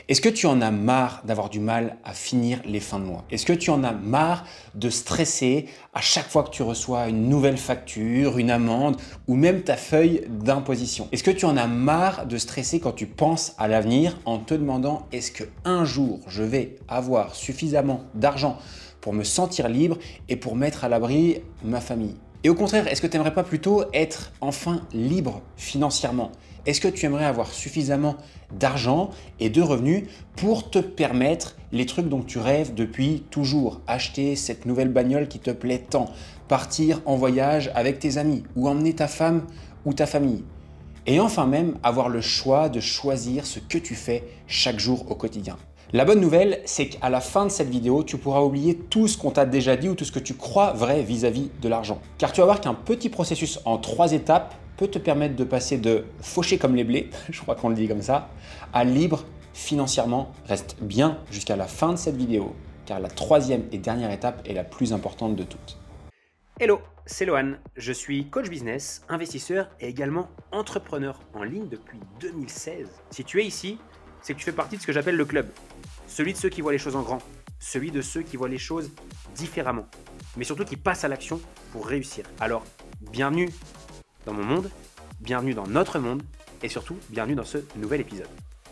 Est-ce que tu en as marre d'avoir du mal à finir les fins de mois? Est-ce que tu en as marre de stresser à chaque fois que tu reçois une nouvelle facture, une amende ou même ta feuille d'imposition? Est-ce que tu en as marre de stresser quand tu penses à l'avenir en te demandant est-ce que un jour je vais avoir suffisamment d'argent pour me sentir libre et pour mettre à l'abri ma famille? Et au contraire, est-ce que tu n'aimerais pas plutôt être enfin libre financièrement? Est-ce que tu aimerais avoir suffisamment d'argent et de revenus pour te permettre les trucs dont tu rêves depuis toujours? Acheter cette nouvelle bagnole qui te plaît tant, partir en voyage avec tes amis ou emmener ta femme ou ta famille. Et enfin même avoir le choix de choisir ce que tu fais chaque jour au quotidien. La bonne nouvelle, c'est qu'à la fin de cette vidéo, tu pourras oublier tout ce qu'on t'a déjà dit ou tout ce que tu crois vrai vis-à-vis de l'argent. Car tu vas voir qu'un petit processus en 3 étapes peut te permettre de passer de fauché comme les blés, je crois qu'on le dit comme ça, à libre financièrement. Reste bien jusqu'à la fin de cette vidéo, car la 3e et dernière étape est la plus importante de toutes. Hello, c'est Lohan, je suis coach business, investisseur et également entrepreneur en ligne depuis 2016. Si tu es ici, c'est que tu fais partie de ce que j'appelle le club. Celui de ceux qui voient les choses en grand, celui de ceux qui voient les choses différemment, mais surtout qui passent à l'action pour réussir. Alors, bienvenue dans mon monde, bienvenue dans notre monde et surtout, bienvenue dans ce nouvel épisode.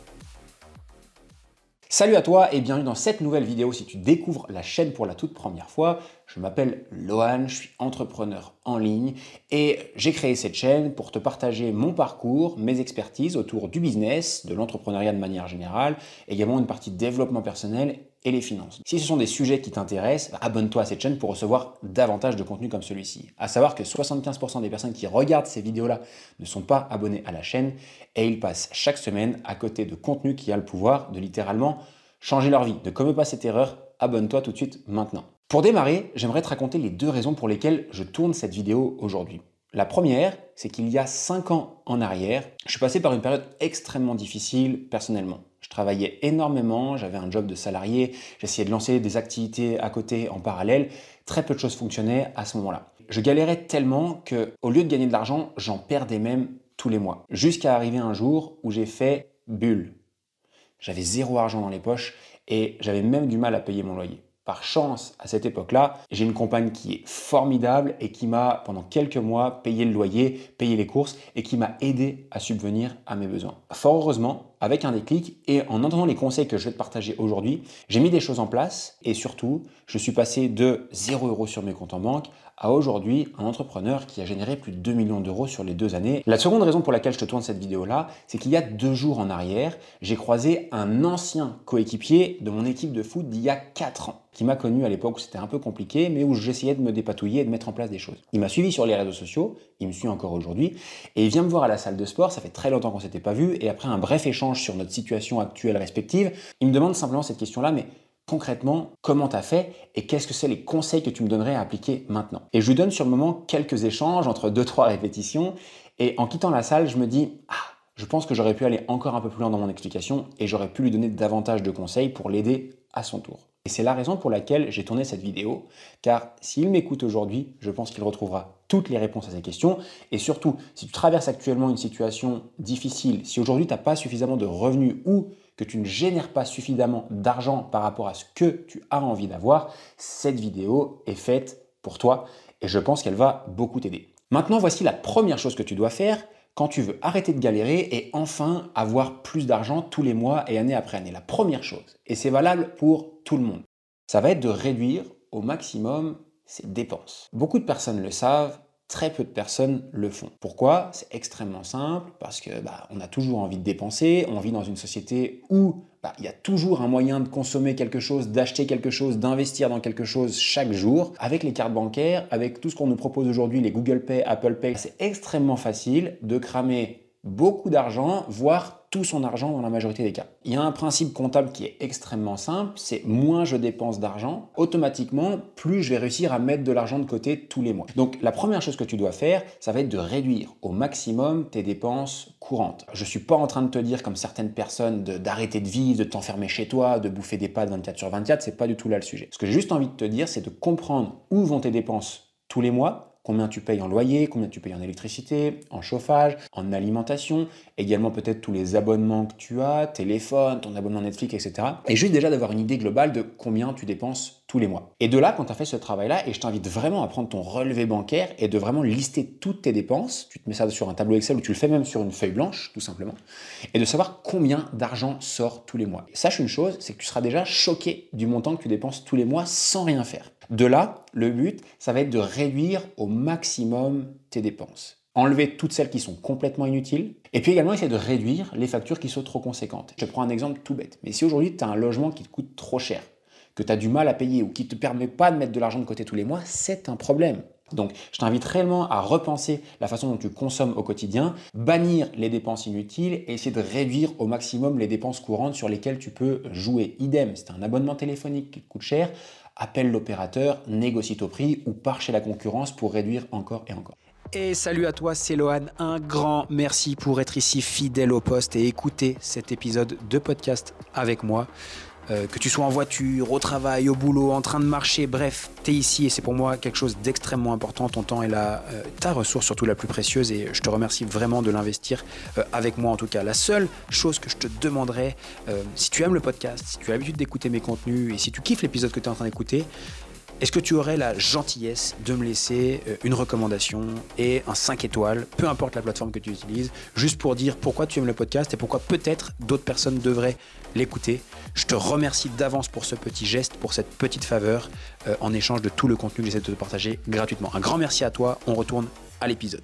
Salut à toi et bienvenue dans cette nouvelle vidéo. Si tu découvres la chaîne pour la toute première fois, je m'appelle Lohan, je suis entrepreneur en ligne et j'ai créé cette chaîne pour te partager mon parcours, mes expertises autour du business, de l'entrepreneuriat de manière générale, également une partie développement personnel et les finances. Si ce sont des sujets qui t'intéressent, abonne-toi à cette chaîne pour recevoir davantage de contenu comme celui-ci. À savoir que 75% des personnes qui regardent ces vidéos-là ne sont pas abonnées à la chaîne et ils passent chaque semaine à côté de contenu qui a le pouvoir de littéralement changer leur vie. Ne commets pas cette erreur, abonne-toi tout de suite maintenant. Pour démarrer, j'aimerais te raconter les 2 raisons pour lesquelles je tourne cette vidéo aujourd'hui. La première, c'est qu'il y a 5 ans en arrière, je suis passé par une période extrêmement difficile personnellement. Je travaillais énormément, j'avais un job de salarié, j'essayais de lancer des activités à côté en parallèle, très peu de choses fonctionnaient à ce moment-là. Je galérais tellement qu'au lieu de gagner de l'argent, j'en perdais même tous les mois. Jusqu'à arriver un jour où j'ai fait bulle. J'avais 0 argent dans les poches et j'avais même du mal à payer mon loyer. Par chance, à cette époque-là, j'ai une compagne qui est formidable et qui m'a, pendant quelques mois, payé le loyer, payé les courses et qui m'a aidé à subvenir à mes besoins. Fort heureusement, avec un déclic et en entendant les conseils que je vais te partager aujourd'hui, j'ai mis des choses en place et surtout, je suis passé de 0 € sur mes comptes en banque à aujourd'hui un entrepreneur qui a généré plus de 2 millions d'euros sur les 2 années. La seconde raison pour laquelle je te tourne cette vidéo-là, c'est qu'il y a 2 jours en arrière, j'ai croisé un ancien coéquipier de mon équipe de foot d'il y a 4 ans, qui m'a connu à l'époque où c'était un peu compliqué, mais où j'essayais de me dépatouiller et de mettre en place des choses. Il m'a suivi sur les réseaux sociaux, il me suit encore aujourd'hui, et il vient me voir à la salle de sport, ça fait très longtemps qu'on s'était pas vu, et après un bref échange sur notre situation actuelle respective, il me demande simplement cette question-là, mais concrètement, comment tu as fait et qu'est-ce que c'est les conseils que tu me donnerais à appliquer maintenant? Et je lui donne sur le moment quelques échanges entre 2-3 répétitions et en quittant la salle, je me dis « je pense que j'aurais pu aller encore un peu plus loin dans mon explication et j'aurais pu lui donner davantage de conseils pour l'aider à son tour. » Et c'est la raison pour laquelle j'ai tourné cette vidéo, car s'il m'écoute aujourd'hui, je pense qu'il retrouvera toutes les réponses à ses questions. Et surtout, si tu traverses actuellement une situation difficile, si aujourd'hui tu n'as pas suffisamment de revenus ou que tu ne génères pas suffisamment d'argent par rapport à ce que tu as envie d'avoir, cette vidéo est faite pour toi et je pense qu'elle va beaucoup t'aider. Maintenant, voici la première chose que tu dois faire quand tu veux arrêter de galérer et enfin avoir plus d'argent tous les mois et année après année. La première chose, et c'est valable pour tout le monde, ça va être de réduire au maximum ses dépenses. Beaucoup de personnes le savent, très peu de personnes le font. Pourquoi? C'est extrêmement simple, parce que on a toujours envie de dépenser, on vit dans une société où il y a toujours un moyen de consommer quelque chose, d'acheter quelque chose, d'investir dans quelque chose chaque jour. Avec les cartes bancaires, avec tout ce qu'on nous propose aujourd'hui, les Google Pay, Apple Pay, c'est extrêmement facile de cramer beaucoup d'argent, voire tout son argent dans la majorité des cas. Il y a un principe comptable qui est extrêmement simple, c'est moins je dépense d'argent, automatiquement, plus je vais réussir à mettre de l'argent de côté tous les mois. Donc la première chose que tu dois faire, ça va être de réduire au maximum tes dépenses courantes. Je ne suis pas en train de te dire, comme certaines personnes, d'arrêter de vivre, de t'enfermer chez toi, de bouffer des pâtes 24/24, c'est pas du tout là le sujet. Ce que j'ai juste envie de te dire, c'est de comprendre où vont tes dépenses tous les mois, combien tu payes en loyer, combien tu payes en électricité, en chauffage, en alimentation, également peut-être tous les abonnements que tu as, téléphone, ton abonnement Netflix, etc. Et juste déjà d'avoir une idée globale de combien tu dépenses tous les mois. Et de là, quand tu as fait ce travail-là, et je t'invite vraiment à prendre ton relevé bancaire et de vraiment lister toutes tes dépenses, tu te mets ça sur un tableau Excel ou tu le fais même sur une feuille blanche, tout simplement, et de savoir combien d'argent sort tous les mois. Et sache une chose, c'est que tu seras déjà choqué du montant que tu dépenses tous les mois sans rien faire. De là, le but, ça va être de réduire au maximum tes dépenses. Enlever toutes celles qui sont complètement inutiles et puis également essayer de réduire les factures qui sont trop conséquentes. Je prends un exemple tout bête, mais si aujourd'hui tu as un logement qui te coûte trop cher, que tu as du mal à payer ou qui ne te permet pas de mettre de l'argent de côté tous les mois, c'est un problème. Donc, je t'invite réellement à repenser la façon dont tu consommes au quotidien, bannir les dépenses inutiles et essayer de réduire au maximum les dépenses courantes sur lesquelles tu peux jouer. Idem, si tu as un abonnement téléphonique qui te coûte cher, appelle l'opérateur, négocie ton prix ou pars chez la concurrence pour réduire encore et encore. Et salut à toi, c'est Lohan. Un grand merci pour être ici fidèle au poste et écouter cet épisode de podcast avec moi. Que tu sois en voiture, au travail, au boulot, en train de marcher, bref, tu es ici et c'est pour moi quelque chose d'extrêmement important. Ton temps est ta ressource surtout la plus précieuse et je te remercie vraiment de l'investir avec moi en tout cas. La seule chose que je te demanderais, si tu aimes le podcast, si tu as l'habitude d'écouter mes contenus et si tu kiffes l'épisode que tu es en train d'écouter, est-ce que tu aurais la gentillesse de me laisser une recommandation et un 5 étoiles, peu importe la plateforme que tu utilises, juste pour dire pourquoi tu aimes le podcast et pourquoi peut-être d'autres personnes devraient l'écouter. Je te remercie d'avance pour ce petit geste, pour cette petite faveur, en échange de tout le contenu que j'essaie de te partager gratuitement. Un grand merci à toi, on retourne à l'épisode.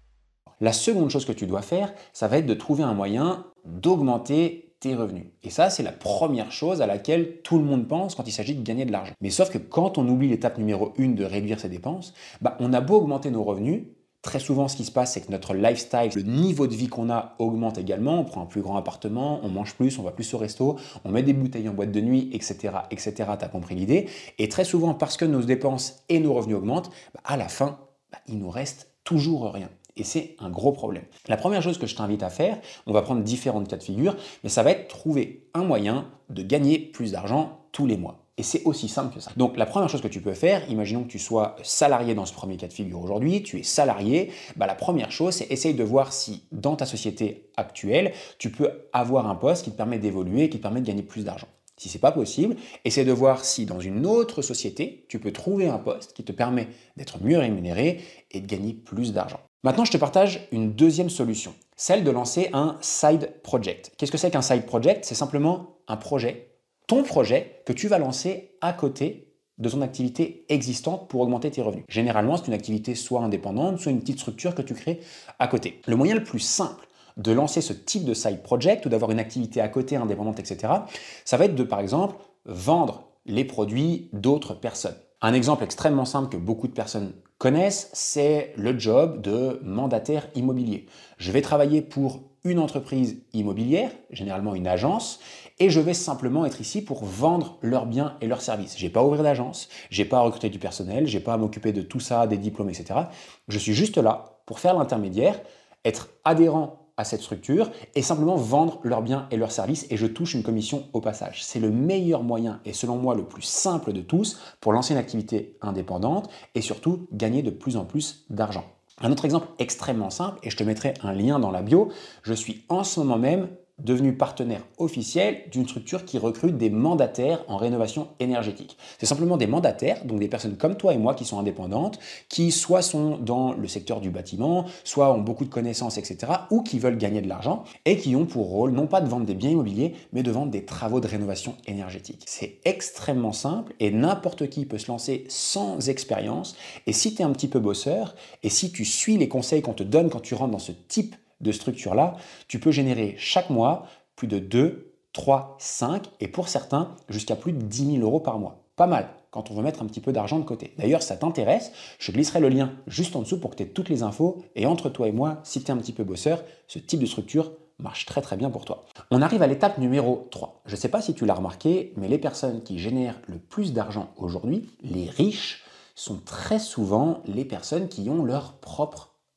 La seconde chose que tu dois faire, ça va être de trouver un moyen d'augmenter tes revenus. Et ça, c'est la première chose à laquelle tout le monde pense quand il s'agit de gagner de l'argent. Mais sauf que quand on oublie l'étape numéro 1 de réduire ses dépenses, on a beau augmenter nos revenus, très souvent ce qui se passe, c'est que notre lifestyle, le niveau de vie qu'on a augmente également. On prend un plus grand appartement, on mange plus, on va plus au resto, on met des bouteilles en boîte de nuit, etc. etc. Tu as compris l'idée. Et très souvent, parce que nos dépenses et nos revenus augmentent, à la fin, il nous reste toujours rien. Et c'est un gros problème. La première chose que je t'invite à faire, on va prendre différentes cas de figure, mais ça va être trouver un moyen de gagner plus d'argent tous les mois. Et c'est aussi simple que ça. Donc la première chose que tu peux faire, imaginons que tu sois salarié dans ce premier cas de figure aujourd'hui, tu es salarié, la première chose c'est essayer de voir si dans ta société actuelle, tu peux avoir un poste qui te permet d'évoluer, qui te permet de gagner plus d'argent. Si ce n'est pas possible, essaie de voir si dans une autre société, tu peux trouver un poste qui te permet d'être mieux rémunéré et de gagner plus d'argent. Maintenant, je te partage une deuxième solution, celle de lancer un side project. Qu'est-ce que c'est qu'un side project? C'est simplement un projet, ton projet que tu vas lancer à côté de ton activité existante pour augmenter tes revenus. Généralement, c'est une activité soit indépendante, soit une petite structure que tu crées à côté. Le moyen le plus simple de lancer ce type de side project ou d'avoir une activité à côté indépendante, etc., ça va être de, par exemple, vendre les produits d'autres personnes. Un exemple extrêmement simple que beaucoup de personnes connaissent, c'est le job de mandataire immobilier. Je vais travailler pour une entreprise immobilière, généralement une agence, et je vais simplement être ici pour vendre leurs biens et leurs services. Je n'ai pas à ouvrir d'agence, je n'ai pas à recruter du personnel, je n'ai pas à m'occuper de tout ça, des diplômes, etc. Je suis juste là pour faire l'intermédiaire, être adhérent à cette structure et simplement vendre leurs biens et leurs services et je touche une commission au passage. C'est le meilleur moyen et selon moi le plus simple de tous pour lancer une activité indépendante et surtout gagner de plus en plus d'argent. Un autre exemple extrêmement simple, et je te mettrai un lien dans la bio, je suis en ce moment même devenu partenaire officiel d'une structure qui recrute des mandataires en rénovation énergétique. C'est simplement des mandataires, donc des personnes comme toi et moi qui sont indépendantes, qui soit sont dans le secteur du bâtiment, soit ont beaucoup de connaissances, etc., ou qui veulent gagner de l'argent et qui ont pour rôle non pas de vendre des biens immobiliers, mais de vendre des travaux de rénovation énergétique. C'est extrêmement simple et n'importe qui peut se lancer sans expérience. Et si tu es un petit peu bosseur et si tu suis les conseils qu'on te donne quand tu rentres dans ce type de structure-là, tu peux générer chaque mois plus de 2, 3, 5 et pour certains jusqu'à plus de 10 000 euros par mois. Pas mal quand on veut mettre un petit peu d'argent de côté. D'ailleurs, ça t'intéresse, je glisserai le lien juste en dessous pour que tu aies toutes les infos et entre toi et moi, si tu es un petit peu bosseur, ce type de structure marche très très bien pour toi. On arrive à l'étape numéro 3. Je ne sais pas si tu l'as remarqué, mais les personnes qui génèrent le plus d'argent aujourd'hui, les riches, sont très souvent les personnes qui ont leur propre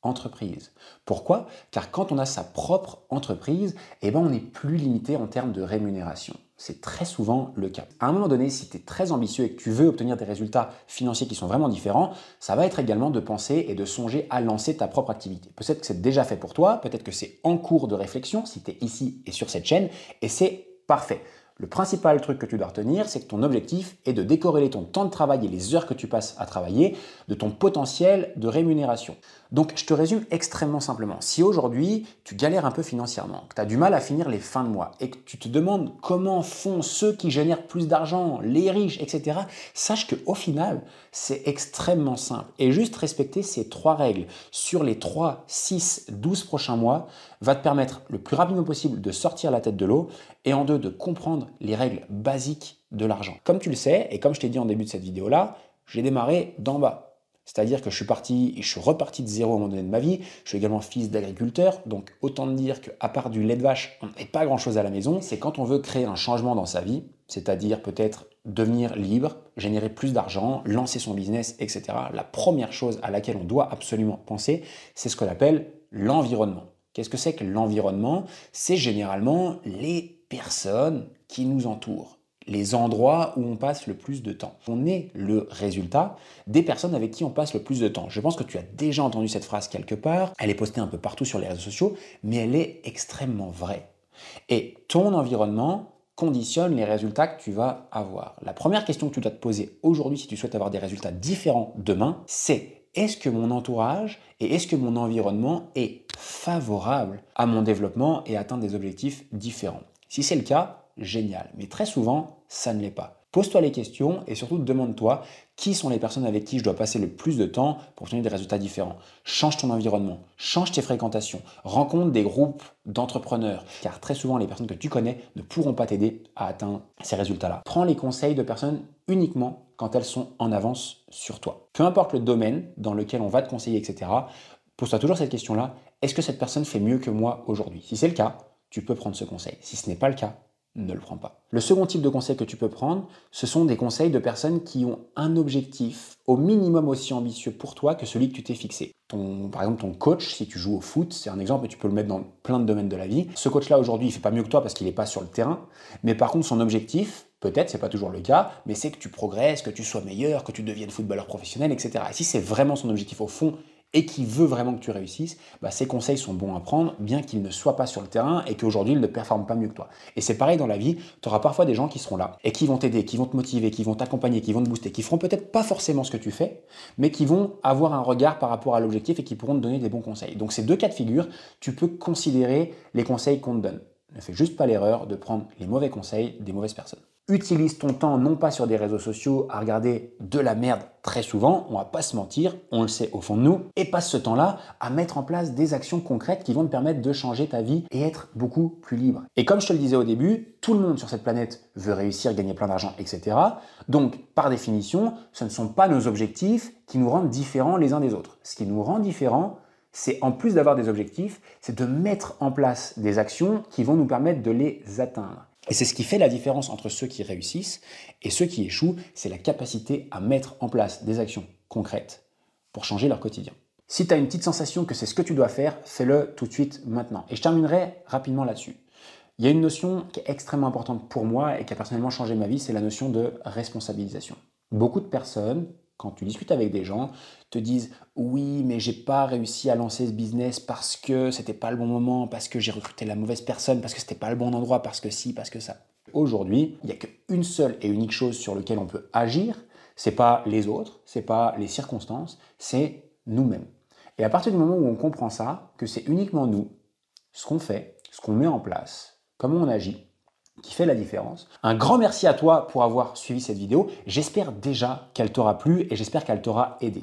entreprise. Pourquoi ? Car quand on a sa propre entreprise, on est plus limité en termes de rémunération. C'est très souvent le cas. À un moment donné, si tu es très ambitieux et que tu veux obtenir des résultats financiers qui sont vraiment différents, ça va être également de penser et de songer à lancer ta propre activité. Peut-être que c'est déjà fait pour toi, peut-être que c'est en cours de réflexion si tu es ici et sur cette chaîne, et c'est parfait. Le principal truc que tu dois retenir, c'est que ton objectif est de décorréler ton temps de travail et les heures que tu passes à travailler de ton potentiel de rémunération. Donc, je te résume extrêmement simplement. Si aujourd'hui, tu galères un peu financièrement, que tu as du mal à finir les fins de mois et que tu te demandes comment font ceux qui génèrent plus d'argent, les riches, etc., sache qu'au final, c'est extrêmement simple. Et juste respecter ces 3 règles sur les 3, 6, 12 prochains mois va te permettre le plus rapidement possible de sortir la tête de l'eau et en 2, de comprendre les règles basiques de l'argent. Comme tu le sais, et comme je t'ai dit en début de cette vidéo-là, j'ai démarré d'en bas. C'est-à-dire que je suis reparti de zéro à un moment donné de ma vie. Je suis également fils d'agriculteur, donc autant te dire qu'à part du lait de vache, on n'a pas grand-chose à la maison. C'est quand on veut créer un changement dans sa vie, c'est-à-dire peut-être devenir libre, générer plus d'argent, lancer son business, etc. La première chose à laquelle on doit absolument penser, c'est ce qu'on appelle l'environnement. Qu'est-ce que c'est que l'environnement ? C'est généralement les personnes qui nous entourent. Les endroits où on passe le plus de temps. On est le résultat des personnes avec qui on passe le plus de temps. Je pense que tu as déjà entendu cette phrase quelque part. Elle est postée un peu partout sur les réseaux sociaux, mais elle est extrêmement vraie. Et ton environnement conditionne les résultats que tu vas avoir. La première question que tu dois te poser aujourd'hui si tu souhaites avoir des résultats différents demain, c'est: est-ce que mon entourage et est-ce que mon environnement est favorable à mon développement et à atteindre des objectifs différents? Si c'est le cas, génial. Mais très souvent, ça ne l'est pas. Pose-toi les questions et surtout demande-toi qui sont les personnes avec qui je dois passer le plus de temps pour obtenir des résultats différents. Change ton environnement, change tes fréquentations, rencontre des groupes d'entrepreneurs, car très souvent les personnes que tu connais ne pourront pas t'aider à atteindre ces résultats-là. Prends les conseils de personnes uniquement quand elles sont en avance sur toi. Peu importe le domaine dans lequel on va te conseiller, etc., pose-toi toujours cette question-là: est-ce que cette personne fait mieux que moi aujourd'hui? Si c'est le cas, tu peux prendre ce conseil. Si ce n'est pas le cas, ne le prends pas. Le second type de conseil que tu peux prendre, ce sont des conseils de personnes qui ont un objectif au minimum aussi ambitieux pour toi que celui que tu t'es fixé. Par exemple, ton coach, si tu joues au foot, c'est un exemple et tu peux le mettre dans plein de domaines de la vie. Ce coach-là, aujourd'hui, il ne fait pas mieux que toi parce qu'il n'est pas sur le terrain. Mais par contre, son objectif, peut-être, c'est pas toujours le cas, mais c'est que tu progresses, que tu sois meilleur, que tu deviennes footballeur professionnel, etc. Et si c'est vraiment son objectif au fond et qui veut vraiment que tu réussisses, ces conseils sont bons à prendre, bien qu'il ne soit pas sur le terrain et qu'aujourd'hui, il ne performe pas mieux que toi. Et c'est pareil dans la vie, tu auras parfois des gens qui seront là et qui vont t'aider, qui vont te motiver, qui vont t'accompagner, qui vont te booster, qui feront peut-être pas forcément ce que tu fais, mais qui vont avoir un regard par rapport à l'objectif et qui pourront te donner des bons conseils. Donc ces 2 cas de figure, tu peux considérer les conseils qu'on te donne. Ne fais juste pas l'erreur de prendre les mauvais conseils des mauvaises personnes. Utilise ton temps non pas sur des réseaux sociaux à regarder de la merde très souvent, on va pas se mentir, on le sait au fond de nous, et passe ce temps-là à mettre en place des actions concrètes qui vont te permettre de changer ta vie et être beaucoup plus libre. Et comme je te le disais au début, tout le monde sur cette planète veut réussir, gagner plein d'argent, etc. Donc, par définition, ce ne sont pas nos objectifs qui nous rendent différents les uns des autres. Ce qui nous rend différents, c'est en plus d'avoir des objectifs, c'est de mettre en place des actions qui vont nous permettre de les atteindre. Et c'est ce qui fait la différence entre ceux qui réussissent et ceux qui échouent, c'est la capacité à mettre en place des actions concrètes pour changer leur quotidien. Si tu as une petite sensation que c'est ce que tu dois faire, fais-le tout de suite maintenant. Et je terminerai rapidement là-dessus. Il y a une notion qui est extrêmement importante pour moi et qui a personnellement changé ma vie, c'est la notion de responsabilisation. Beaucoup de personnes, quand tu discutes avec des gens, te disent « oui, mais j'ai pas réussi à lancer ce business parce que c'était pas le bon moment, parce que j'ai recruté la mauvaise personne, parce que c'était pas le bon endroit, parce que ci, parce que ça. » Aujourd'hui, il n'y a qu'une seule et unique chose sur laquelle on peut agir, c'est pas les autres, c'est pas les circonstances, c'est nous-mêmes. Et à partir du moment où on comprend ça, que c'est uniquement nous, ce qu'on fait, ce qu'on met en place, comment on agit, qui fait la différence. Un grand merci à toi pour avoir suivi cette vidéo. J'espère déjà qu'elle t'aura plu et j'espère qu'elle t'aura aidé.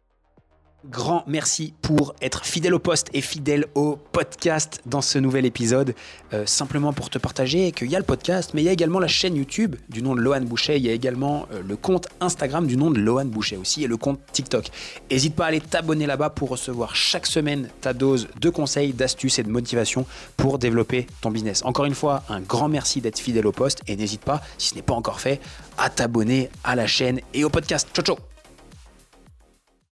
Grand merci pour être fidèle au poste et fidèle au podcast dans ce nouvel épisode. Simplement pour te partager qu'il y a le podcast, mais il y a également la chaîne YouTube du nom de Lohan Boucher. Il y a également le compte Instagram du nom de Lohan Boucher aussi et le compte TikTok. N'hésite pas à aller t'abonner là-bas pour recevoir chaque semaine ta dose de conseils, d'astuces et de motivation pour développer ton business. Encore une fois, un grand merci d'être fidèle au poste et n'hésite pas, si ce n'est pas encore fait, à t'abonner à la chaîne et au podcast. Ciao, ciao!